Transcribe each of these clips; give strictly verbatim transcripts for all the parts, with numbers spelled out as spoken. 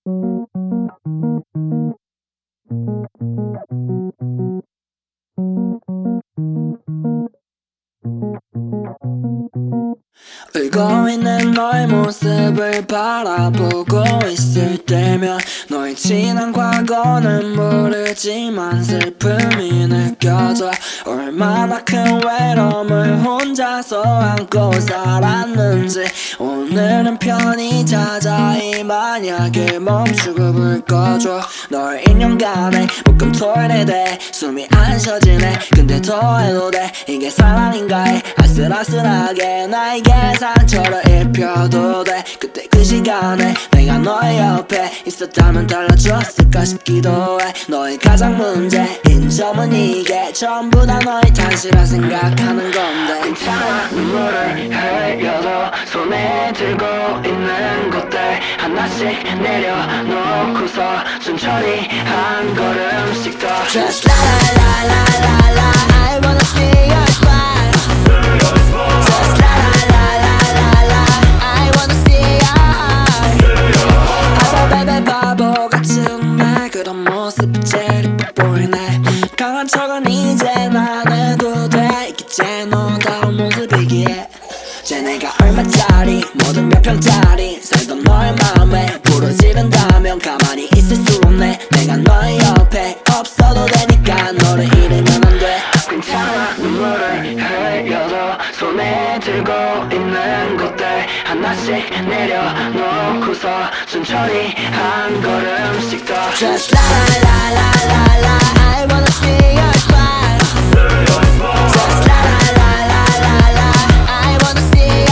울고 있는 너의 모습을 바라보고 있을 때면 너의 지난 과거는 모르지만 슬픔이 느껴져. 얼마나 큰 외로움을 혼자서 안고 살았는지. 오늘은 편히 자자 이 만약에 멈추고 불 꺼줘. 널 일 년간의 목금토일에 대해 숨이 안 쉬어지네. 근데 더 해도 돼 이게 사랑인가 해. 아슬아슬하게 나에게 상처를 입혀도 돼. 그때 그 시간에 내가 너의 옆에 있었다면 달라졌을까 싶기도 해. 너의 가장 문제인 점은 이게 전부 다 너의 탓이라 생각하는 건데. 괜찮아 눈물을 흘려도 손에 들고 있는 것들 하나씩 내려놓고서 천천히 한 걸음씩 더 Just la la la la la I wanna see your smile. Just la la la la la I wanna see your eyes. 아바 베베 바보 같은 날 그런 모습이 제일 예뻐 보이네. 강한 척은 이제 안 해도 돼. 이게 너다운 모습이기에 쟤 내가 얼마짜리 뭐든 몇 평짜리 살던 너의 마음에 불을 지른다면 가만히 있을 수 없네. 내가 너의 옆에 없어도 되니까 너를 잃으면 안 돼. 괜찮아 눈물을 흘려도 손에 들고 있는 것들 하나씩 내려놓고서 천천히 한 걸음씩 더 Just la la la la la I wanna see your smile. Just la la la la la I wanna see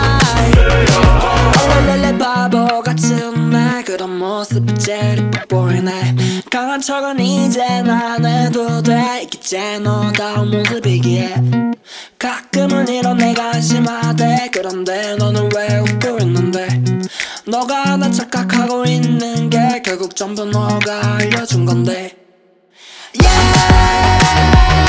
your eyes. 랄랄랄 바보 같은 날 그런 모습이 제일 예뻐 보이네. 강한 척은 이젠 안 해도 돼. 이게 너다운 모습이기에 가끔은 이런 내가 한심하대. 그런데 너는 왜 웃고 있는데. 너가 난 착각하고 있는 게 결국 전부 너가 알려준 건데. Yeah